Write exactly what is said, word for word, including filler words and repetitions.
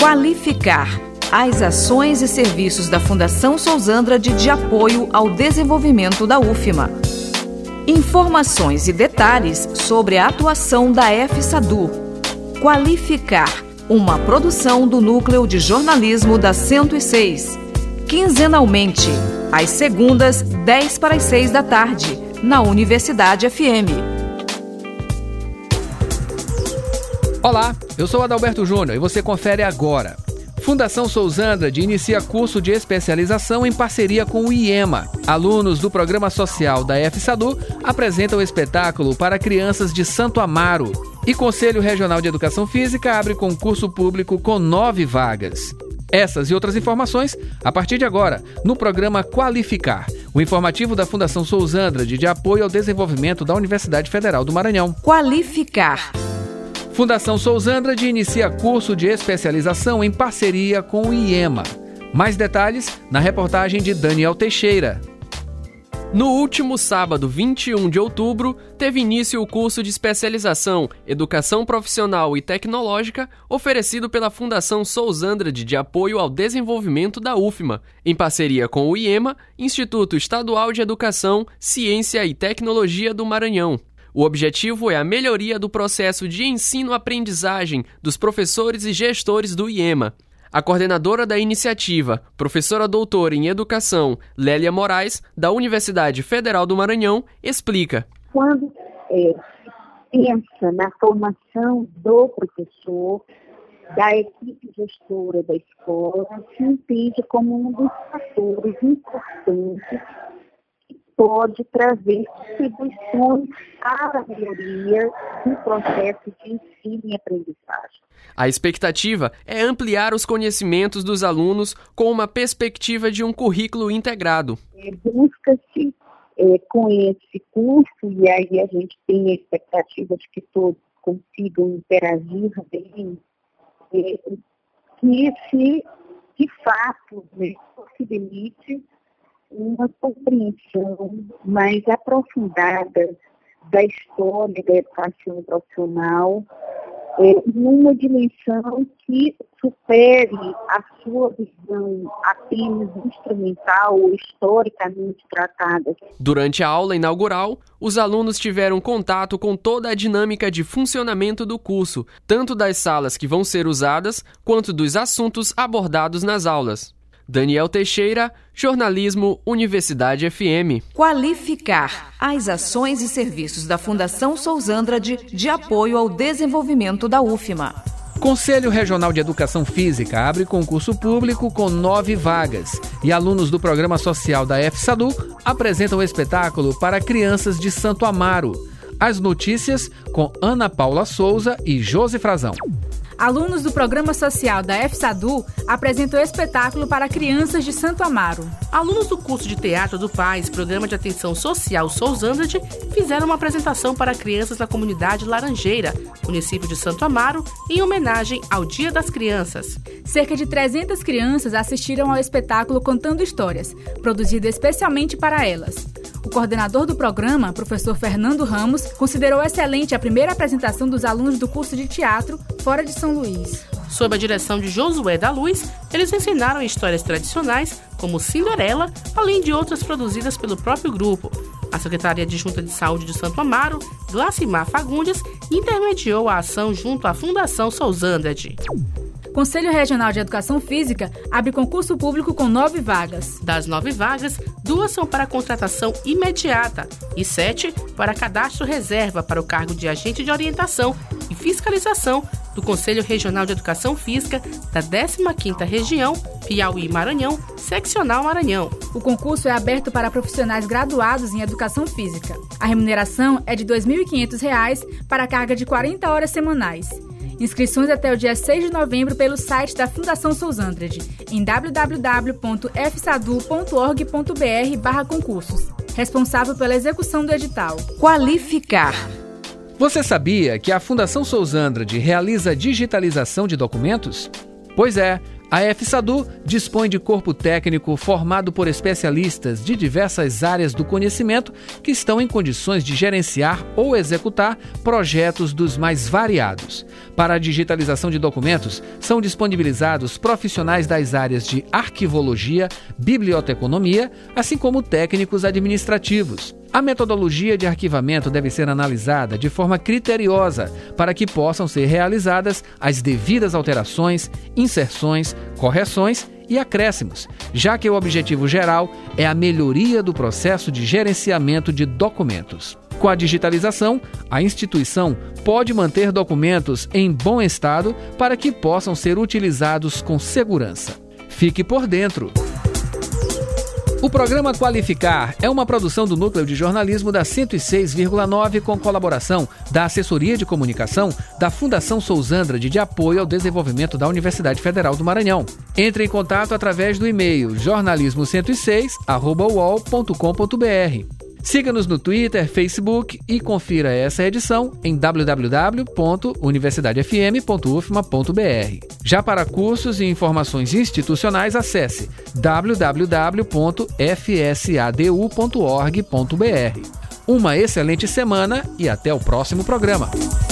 Qualificar as ações e serviços da Fundação Sousandrade de apoio ao desenvolvimento da U F M A. Informações e detalhes sobre a atuação da FSADU. Qualificar, uma produção do Núcleo de Jornalismo da cento e seis. Quinzenalmente, às segundas, dez para as seis da tarde, na Universidade F M. Olá, eu sou Adalberto Júnior e você confere agora. Fundação Sousandrade inicia curso de especialização em parceria com o I E M A. Alunos do Programa Social da FSADU apresentam espetáculo para crianças de Santo Amaro. E Conselho Regional de Educação Física abre concurso público com nove vagas. Essas e outras informações a partir de agora, no programa Qualificar, o informativo da Fundação Sousandrade de apoio ao desenvolvimento da Universidade Federal do Maranhão. Qualificar. Fundação Sousandrade inicia curso de especialização em parceria com o I E M A. Mais detalhes na reportagem de Daniel Teixeira. No último sábado, vinte e um de outubro, teve início o curso de especialização Educação Profissional e Tecnológica oferecido pela Fundação Sousandrade de apoio ao desenvolvimento da U F M A, em parceria com o I E M A, Instituto Estadual de Educação, Ciência e Tecnologia do Maranhão. O objetivo é a melhoria do processo de ensino-aprendizagem dos professores e gestores do I E M A. A coordenadora da iniciativa, professora doutora em Educação, Lélia Moraes, da Universidade Federal do Maranhão, explica. Quando é, pensa na formação do professor, da equipe gestora da escola, se entende como um dos fatores importantes pode trazer contribuições para a melhoria do processo de ensino e aprendizagem. A expectativa é ampliar os conhecimentos dos alunos com uma perspectiva de um currículo integrado. É, busca-se é, com esse curso, e aí a gente tem a expectativa de que todos consigam interagir bem, é, que se, de fato, né, possibilite uma compreensão mais aprofundada da história da educação profissional, é, numa dimensão que supere a sua visão apenas instrumental ou historicamente tratada. Durante a aula inaugural, os alunos tiveram contato com toda a dinâmica de funcionamento do curso, tanto das salas que vão ser usadas, quanto dos assuntos abordados nas aulas. Daniel Teixeira, Jornalismo, Universidade F M. Qualificar as ações e serviços da Fundação Sousandrade de apoio ao desenvolvimento da U F M A. Conselho Regional de Educação Física abre concurso público com nove vagas e alunos do Programa Social da FSADU apresentam espetáculo para crianças de Santo Amaro. As notícias com Ana Paula Souza e Josi Frazão. Alunos do Programa Social da FSADU apresentam espetáculo para crianças de Santo Amaro. Alunos do curso de Teatro do Paz, Programa de Atenção Social Sousandrade, fizeram uma apresentação para crianças na comunidade Laranjeira, município de Santo Amaro, em homenagem ao Dia das Crianças. Cerca de trezentas crianças assistiram ao espetáculo contando histórias, produzido especialmente para elas. O coordenador do programa, professor Fernando Ramos, considerou excelente a primeira apresentação dos alunos do curso de teatro fora de São Luís. Sob a direção de Josué da Luz, eles ensinaram histórias tradicionais, como Cinderela, além de outras produzidas pelo próprio grupo. A Secretaria Adjunta de Saúde de Santo Amaro, Glacimar Fagundes, intermediou a ação junto à Fundação Sousandrade. Conselho Regional de Educação Física abre concurso público com nove vagas. Das nove vagas, duas são para contratação imediata e sete para cadastro reserva para o cargo de agente de orientação e fiscalização do Conselho Regional de Educação Física da décima quinta Região, Piauí-Maranhão, Seccional Maranhão. O concurso é aberto para profissionais graduados em Educação Física. A remuneração é de dois mil e quinhentos reais para a carga de quarenta horas semanais. Inscrições até o dia seis de novembro pelo site da Fundação Sousandrade, em w w w ponto f s a d u ponto org ponto b r barra concursos. Responsável pela execução do edital. Qualificar. Você sabia que a Fundação Sousandrade realiza digitalização de documentos? Pois é, a FSADU dispõe de corpo técnico formado por especialistas de diversas áreas do conhecimento que estão em condições de gerenciar ou executar projetos dos mais variados. Para a digitalização de documentos, são disponibilizados profissionais das áreas de arquivologia, biblioteconomia, assim como técnicos administrativos. A metodologia de arquivamento deve ser analisada de forma criteriosa para que possam ser realizadas as devidas alterações, inserções, correções e acréscimos, já que o objetivo geral é a melhoria do processo de gerenciamento de documentos. Com a digitalização, a instituição pode manter documentos em bom estado para que possam ser utilizados com segurança. Fique por dentro! O programa Qualificar é uma produção do Núcleo de Jornalismo da cento e seis vírgula nove com colaboração da Assessoria de Comunicação da Fundação Sousandrade de Apoio ao Desenvolvimento da Universidade Federal do Maranhão. Entre em contato através do e-mail jornalismo cento e seis arroba u o l ponto com ponto b r. Siga-nos no Twitter, Facebook e confira essa edição em w w w ponto universidade f m ponto u f m a ponto b r. Já para cursos e informações institucionais, acesse w w w ponto f s a d u ponto org ponto b r. Uma excelente semana e até o próximo programa.